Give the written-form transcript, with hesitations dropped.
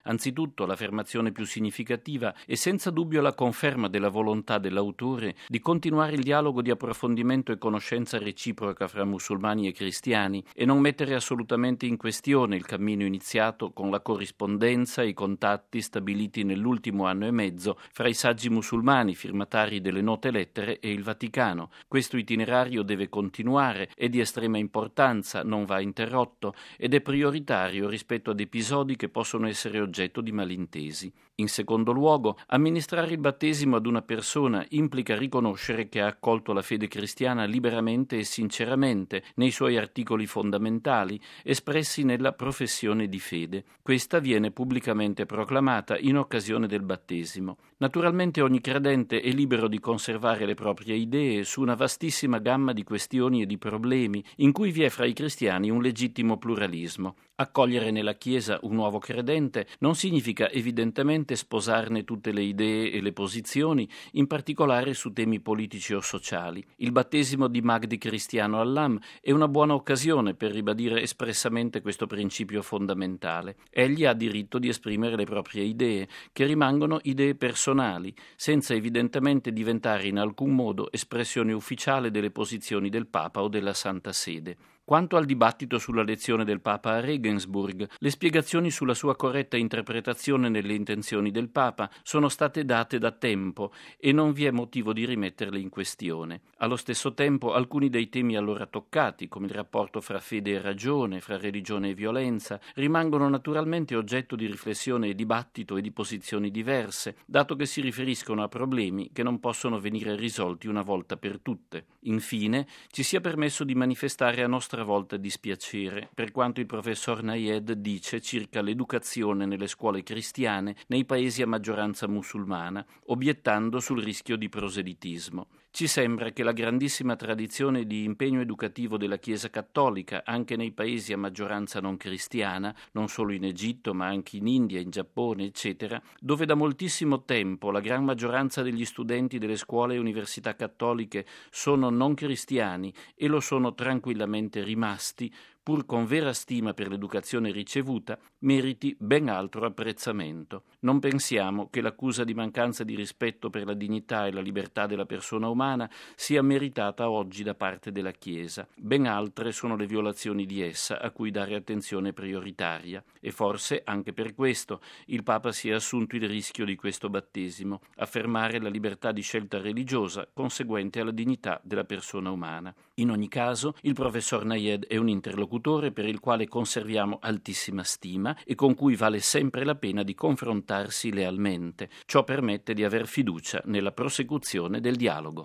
Anzitutto l'affermazione più significativa è senza dubbio la conferma della volontà dell'autore di continuare il dialogo di approfondimento e conoscenza reciproca fra musulmani e cristiani e non mettere assolutamente in questione il cammino iniziato con la corrispondenza e i contatti stabiliti nell'ultimo anno e mezzo fra i saggi musulmani firmatari delle note lettere e il Vaticano. Questo itinerario deve continuare, è di estrema importanza, non va interrotto ed è prioritario rispetto ad episodi che possono essere oggetto di malintesi. In secondo luogo, amministrare il battesimo ad una persona implica riconoscere che ha accolto la fede cristiana liberamente e sinceramente nei suoi articoli fondamentali espressi nella professione di fede. Questa viene pubblicamente proclamata in occasione del battesimo. Naturalmente ogni credente è libero di conservare le proprie idee su una vastissima gamma di questioni e di problemi in cui vi è fra i cristiani un legittimo pluralismo. Accogliere nella Chiesa un nuovo credente non significa evidentemente sposarne tutte le idee e le posizioni, in particolare su temi politici o sociali. Il battesimo di Mahdi Cristiano Allam è una buona occasione per ribadire espressamente questo principio fondamentale. Egli ha diritto di esprimere le proprie idee, che rimangono idee personali, senza evidentemente diventare in alcun modo espressione ufficiale delle posizioni del Papa o della Santa Sede. Quanto al dibattito sulla lezione del Papa a Regensburg, le spiegazioni sulla sua corretta interpretazione nelle intenzioni del Papa sono state date da tempo e non vi è motivo di rimetterle in questione. Allo stesso tempo, alcuni dei temi allora toccati, come il rapporto fra fede e ragione, fra religione e violenza, rimangono naturalmente oggetto di riflessione e dibattito e di posizioni diverse, dato che si riferiscono a problemi che non possono venire risolti una volta per tutte. Infine, ci sia permesso di manifestare a nostra volta dispiacere per quanto il professor Nayed dice circa l'educazione nelle scuole cristiane nei paesi a maggioranza musulmana, obiettando sul rischio di proselitismo. Ci sembra che la grandissima tradizione di impegno educativo della Chiesa cattolica anche nei paesi a maggioranza non cristiana, non solo in Egitto ma anche in India, in Giappone, eccetera, dove da moltissimo tempo la gran maggioranza degli studenti delle scuole e università cattoliche sono non cristiani e lo sono tranquillamente rimasti, pur con vera stima per l'educazione ricevuta, meriti ben altro apprezzamento. Non pensiamo che l'accusa di mancanza di rispetto per la dignità e la libertà della persona umana sia meritata oggi da parte della Chiesa. Ben altre sono le violazioni di essa a cui dare attenzione prioritaria e forse anche per questo il Papa si è assunto il rischio di questo battesimo, affermare la libertà di scelta religiosa conseguente alla dignità della persona umana. In ogni caso, il professor Nayed è un interlocutore per il quale conserviamo altissima stima e con cui vale sempre la pena di confrontarsi lealmente. Ciò permette di aver fiducia nella prosecuzione del dialogo.